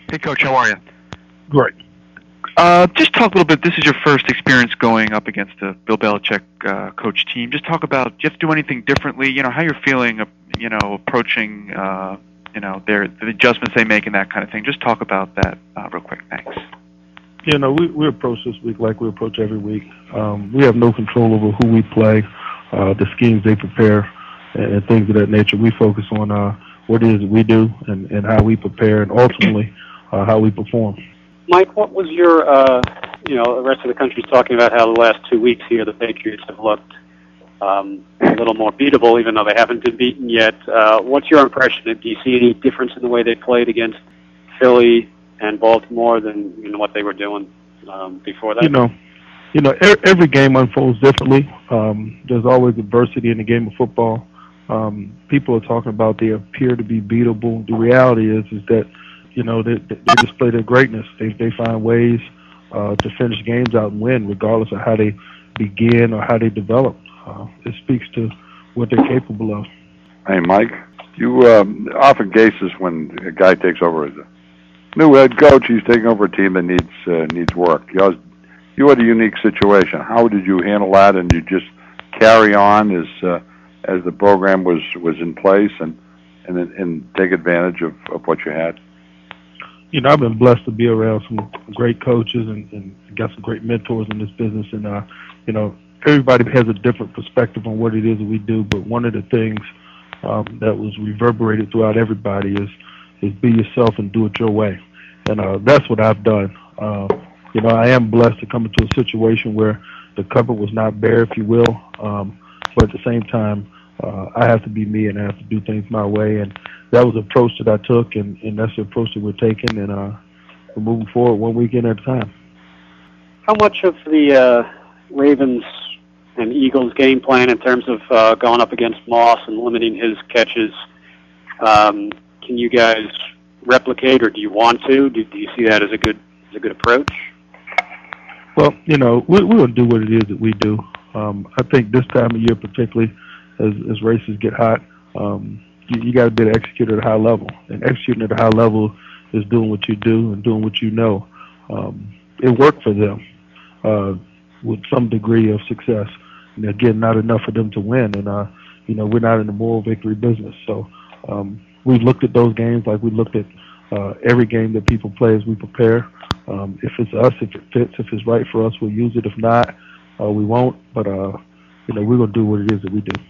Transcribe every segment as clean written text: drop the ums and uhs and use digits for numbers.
Hey, Coach, how are you? Great. Just talk a little bit. This is your first experience going up against the Bill Belichick coach team. Just talk about, do you have to do anything differently? You know, how you're feeling, approaching, the adjustments they make and that kind of thing. Just talk about that real quick. Thanks. You know, we approach this week like we approach every week. We have no control over who we play, the schemes they prepare, and things of that nature. We focus on what it is that we do and how we prepare, and ultimately how we perform. Mike, what was your, the rest of the country's talking about how the last 2 weeks here the Patriots have looked a little more beatable, even though they haven't been beaten yet. What's your impression? Do you see any difference in the way they played against Philly and Baltimore than what they were doing before that? Every game unfolds differently. There's always adversity in the game of football. People are talking about they appear to be beatable. The reality is that they display their greatness. They find ways to finish games out and win, regardless of how they begin or how they develop. It speaks to what they're capable of. Hey, Mike, you often cases when a guy takes over as a new head coach, he's taking over a team that needs work. You had a unique situation. How did you handle that? And you just carry on as the program was in place and take advantage of what you had? I've been blessed to be around some great coaches and got some great mentors in this business. And, everybody has a different perspective on what it is that we do. But one of the things that was reverberated throughout everybody is be yourself and do it your way. And that's what I've done. I am blessed to come into a situation where the cupboard was not bare, if you will. But at the same time, I have to be me and I have to do things my way. And that was the approach that I took, and that's the approach that we're taking, and we're moving forward one weekend at a time. How much of the Ravens and Eagles game plan in terms of going up against Moss and limiting his catches, can you guys replicate, or do you want to? Do you see that as a good approach? Well, we'll do what it is that we do. I think this time of year, particularly as races get hot, you got to be able to execute at a high level. And executing at a high level is doing what you do and doing what you know. It worked for them with some degree of success. And again, not enough for them to win. And, we're not in the moral victory business. So we've looked at those games like we looked at every game that people play as we prepare. If it's us, if it fits, if it's right for us, we'll use it. If not, we won't. But, we're going to do what it is that we do.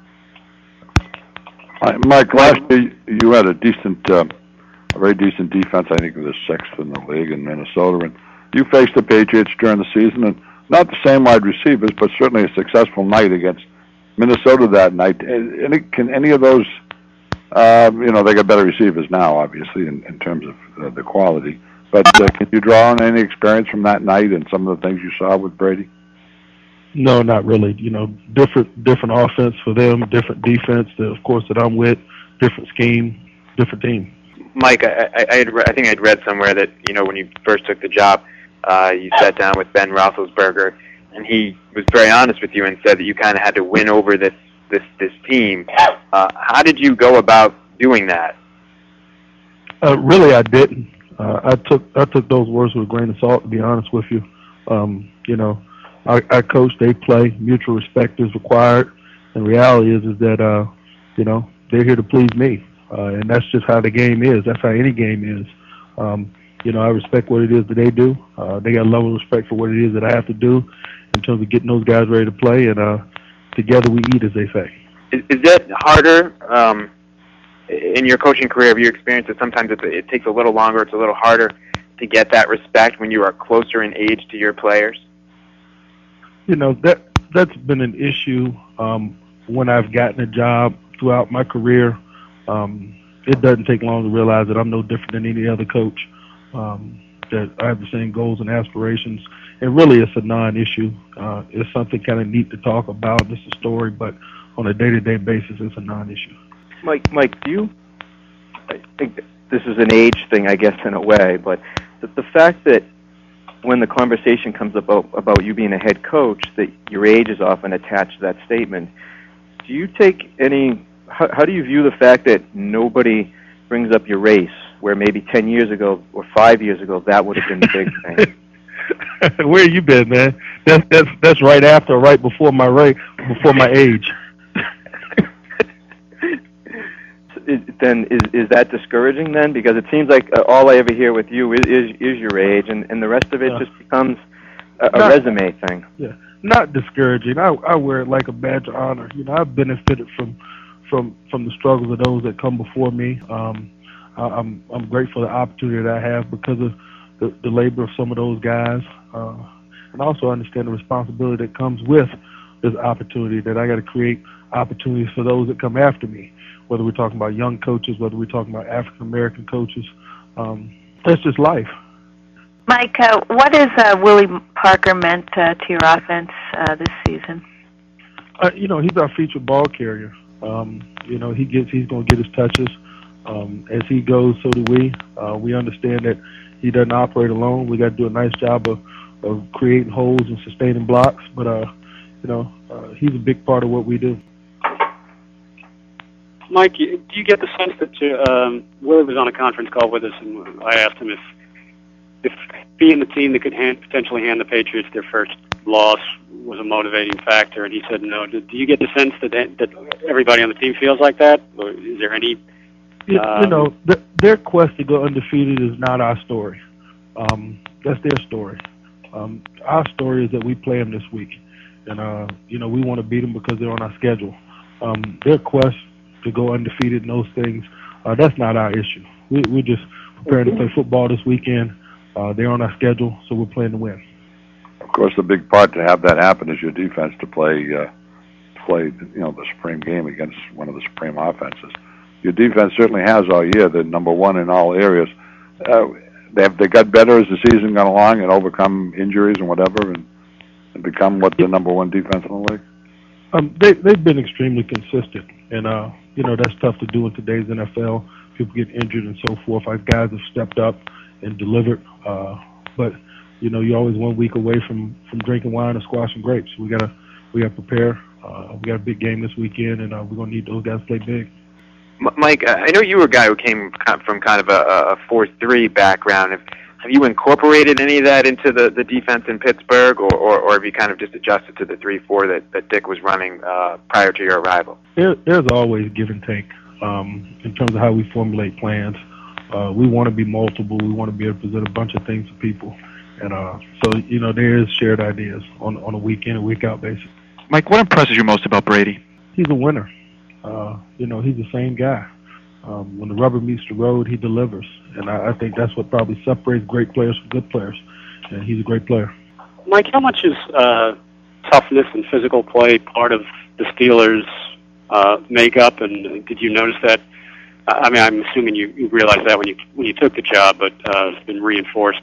Mike, last year you had a very decent defense. I think it was sixth in the league in Minnesota. And you faced the Patriots during the season, and not the same wide receivers, but certainly a successful night against Minnesota that night. Can any of those, they got better receivers now, obviously, in terms of the quality. But can you draw on any experience from that night and some of the things you saw with Brady? No, not really. Different offense for them, different defense, of course, that I'm with, different scheme, different team. Mike, I think I'd read somewhere that, when you first took the job, you sat down with Ben Roethlisberger, and he was very honest with you and said that you kind of had to win over this team. How did you go about doing that? Really, I didn't. I took those words with a grain of salt, to be honest with you. I coach, they play, mutual respect is required. And the reality is that, they're here to please me. And that's just how the game is. That's how any game is. I respect what it is that they do. They got a level of respect for what it is that I have to do in terms of getting those guys ready to play. And together we eat, as they say. Is that harder in your coaching career? Have you experienced that sometimes it takes a little longer, it's a little harder to get that respect when you are closer in age to your players? That's been an issue when I've gotten a job throughout my career. It doesn't take long to realize that I'm no different than any other coach, that I have the same goals and aspirations. And really, it's a non-issue. It's something kind of neat to talk about. It's a story, but on a day-to-day basis, it's a non-issue. Mike, I think this is an age thing, I guess, in a way, but the fact that when the conversation comes about you being a head coach, that your age is often attached to that statement, do you take any, how do you view the fact that nobody brings up your race, where maybe 10 years ago or 5 years ago that would have been the big thing. Where you been, man? That's right after or right before my before my age. Then is that discouraging then? Because it seems like all I ever hear with you is your age, and the rest of it just becomes a resume thing. Yeah, not discouraging. I wear it like a badge of honor. You know, I've benefited from the struggles of those that come before me. I'm grateful for the opportunity that I have because of the labor of some of those guys, and also understand the responsibility that comes with this opportunity, that I got to create opportunities for those that come after me, whether we're talking about young coaches, whether we're talking about African American coaches. That's just life. Mike, what has Willie Parker meant to your offense this season? You know, he's our featured ball carrier. You know, he's going to get his touches. As he goes, so do we. We understand that he doesn't operate alone. We got to do a nice job of creating holes and sustaining blocks. But you know, he's a big part of what we do. Mike, do you get the sense that Willie was on a conference call with us, and I asked him if being the team that could potentially hand the Patriots their first loss was a motivating factor, and he said no. Do you get the sense that everybody on the team feels like that, or is there any? You know, their quest to go undefeated is not our story. That's their story. Our story is that we play them this week, and you know, we want to beat them because they're on our schedule. Their quest to go undefeated and those things, that's not our issue. We're just preparing to play football this weekend. They're on our schedule, so we're playing to win. Of course, the big part to have that happen is your defense to play, you know, the supreme game against one of the supreme offenses. Your defense certainly has all year. They're number one in all areas. They got better as the season got along and overcome injuries and whatever, and become what the number one defense in the league. They've been extremely consistent, and you know, that's tough to do in today's NFL. People get injured and so forth. Our guys have stepped up and delivered, but you know, you're always 1 week away from drinking wine or squashing grapes. We gotta prepare. We got a big game this weekend, and we're gonna need those guys to play big. Mike, I know you were a guy who came from kind of a 4-3 background. Have you incorporated any of that into the defense in Pittsburgh, or have you kind of just adjusted to the 3-4 that Dick was running prior to your arrival? There's always give and take in terms of how we formulate plans. We want to be multiple. We want to be able to present a bunch of things to people. And so, you know, there is shared ideas on a week in and week out basis. Mike, what impresses you most about Brady? He's a winner. You know, he's the same guy. When the rubber meets the road, he delivers. And I think that's what probably separates great players from good players. And he's a great player. Mike, how much is toughness and physical play part of the Steelers' makeup? And did you notice that? I mean, I'm assuming you realized that when you took the job, but it's been reinforced.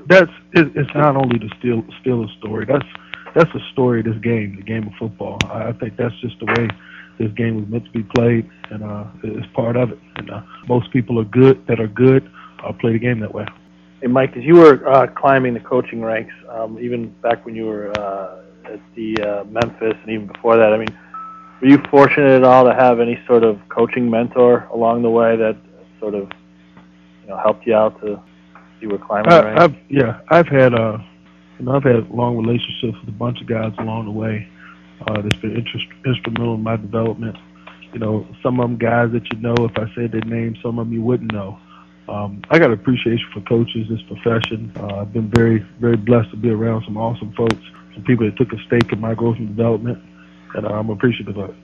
It's not only the Steelers story. That's the story of this game, the game of football. I think that's just the way this game was meant to be played, and it's part of it. And most people are good play the game that way. Hey, Mike, as you were climbing the coaching ranks, even back when you were at the Memphis and even before that, I mean, were you fortunate at all to have any sort of coaching mentor along the way that sort of, you know, helped you out as you were climbing the ranks? I've had I've had long relationships with a bunch of guys along the way. That's been instrumental in my development. You know, some of them guys that you know, if I said their name, some of them you wouldn't know. I got appreciation for coaches, this profession. I've been very, very blessed to be around some awesome folks, some people that took a stake in my growth and development, and I'm appreciative of it.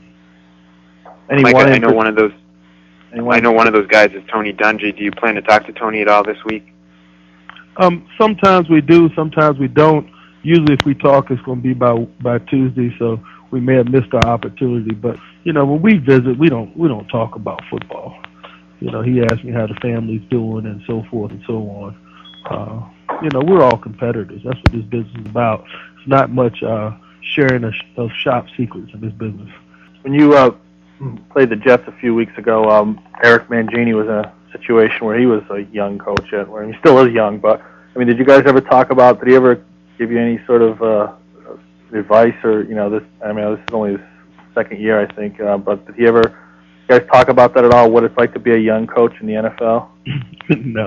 Mike, I know one of those guys is Tony Dungy. Do you plan to talk to Tony at all this week? Sometimes we do, sometimes we don't. Usually if we talk, it's going to be by Tuesday, so we may have missed our opportunity. But, you know, when we visit, we don't talk about football. You know, he asked me how the family's doing and so forth and so on. You know, we're all competitors. That's what this business is about. It's not much sharing of shop secrets in this business. When you played the Jets a few weeks ago, Eric Mangini was in a situation where he was a young coach, where he still is young, but, I mean, did you guys ever talk about, did he ever give you any sort of advice or, you know, this is only his second year, I think, but did he ever guys talk about that at all? What it's like to be a young coach in the NFL? No.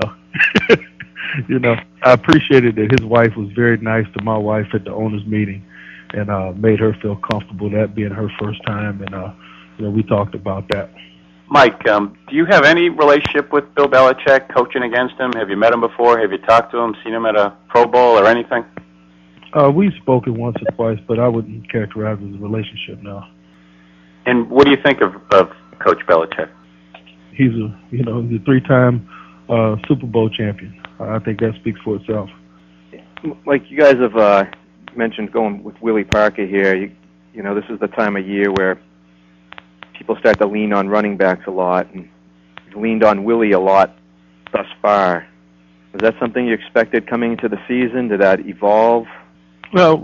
You know, I appreciated that his wife was very nice to my wife at the owners' meeting, and made her feel comfortable, that being her first time, and you know, we talked about that. Mike, do you have any relationship with Bill Belichick, coaching against him? Have you met him before? Have you talked to him, seen him at a Pro Bowl or anything? We've spoken once or twice, but I wouldn't characterize it as a relationship now. And what do you think of Coach Belichick? He's a three-time Super Bowl champion. I think that speaks for itself. Like you guys have mentioned going with Willie Parker here, you know, this is the time of year where people start to lean on running backs a lot, and you've leaned on Willie a lot thus far. Was that something you expected coming into the season? Did that evolve? Well,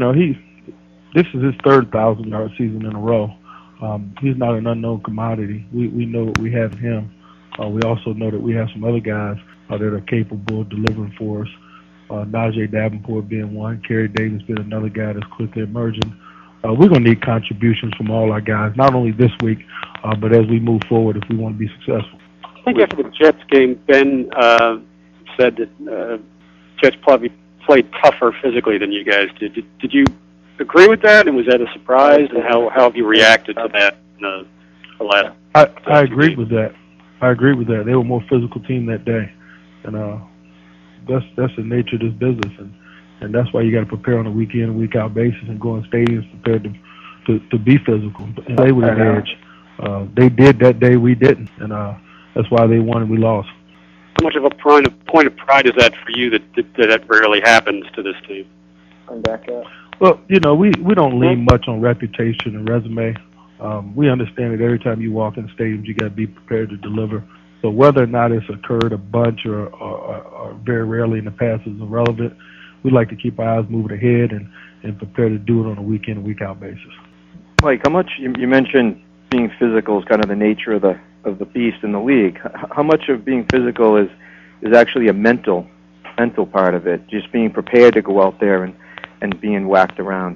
this is his third 1,000-yard season in a row. He's not an unknown commodity. We know what we have in him. We also know that we have some other guys that are capable of delivering for us. Najee Davenport being one, Kerry Davis being another guy that's quickly emerging. We're going to need contributions from all our guys, not only this week, but as we move forward if we want to be successful. I think after the Jets game, Ben said that Jets probably played tougher physically than you guys did. Did you agree with that, and was that a surprise? And how have you reacted to that in the last? I agree with that. I agree with that. They were a more physical team that day, and that's the nature of this business, and that's why you got to prepare on a week in and week out basis and go in stadiums prepared to be physical and play with an edge. They did that day, we didn't, and that's why they won and we lost. How much of a point of pride is that for you that rarely happens to this team? Well, you know, we don't lean much on reputation and resume. We understand that every time you walk in stadiums, you got to be prepared to deliver. So whether or not it's occurred a bunch or very rarely in the past is irrelevant. We like to keep our eyes moving ahead and prepare to do it on a week-in and week-out basis. Mike, how much you mentioned being physical is kind of the nature of the beast in the league. How much of being physical is actually a mental part of it, just being prepared to go out there and being whacked around?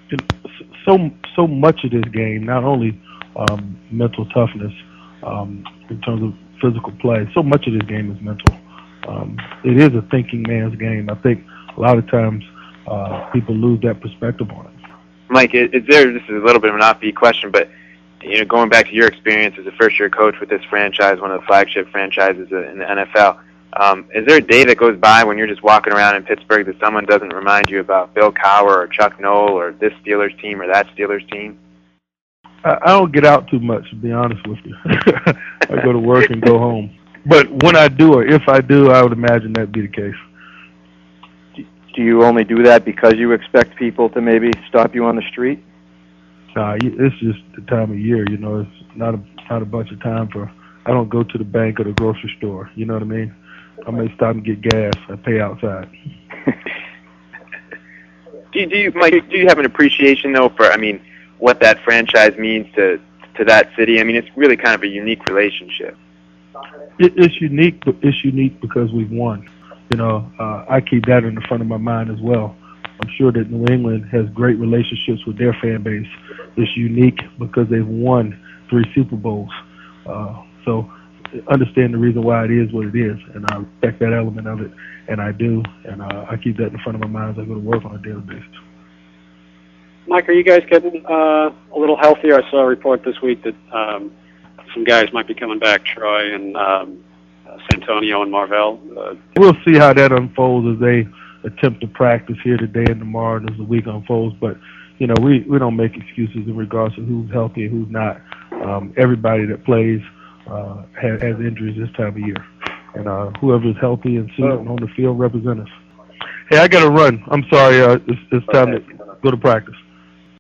So much of this game, not only mental toughness in terms of physical play, so much of this game is mental. It is a thinking man's game. I think a lot of times people lose that perspective on it. Mike, this is a little bit of an offbeat question, but you know, going back to your experience as a first-year coach with this franchise, one of the flagship franchises in the NFL, is there a day that goes by when you're just walking around in Pittsburgh that someone doesn't remind you about Bill Cowher or Chuck Noll or this Steelers team or that Steelers team? I don't get out too much, to be honest with you. I go to work and go home. But when I do, or if I do, I would imagine that'd be the case. Do you only do that because you expect people to maybe stop you on the street? Nah, it's just the time of year. You know, it's not a bunch of time for. I don't go to the bank or the grocery store. You know what I mean? I may stop and get gas. I pay outside. Mike, do you have an appreciation though for, I mean, what that franchise means to that city? I mean, it's really kind of a unique relationship. It's unique, but it's unique because we've won. You know, I keep that in the front of my mind as well. I'm sure that New England has great relationships with their fan base. It's unique because they've won 3 Super Bowls. So understand the reason why it is what it is, and I respect that element of it, and I do, and I keep that in front of my mind as I go to work on a daily basis. Mike, are you guys getting a little healthier? I saw a report this week that some guys might be coming back, Troy and Santonio and Marvell. We'll see how that unfolds as they attempt to practice here today and tomorrow and as the week unfolds. But, you know, we don't make excuses in regards to who's healthy and who's not. Everybody that plays has injuries this time of year. And whoever is healthy and suited on the field represents us. Hey, I got to run. I'm sorry. It's time to go to practice.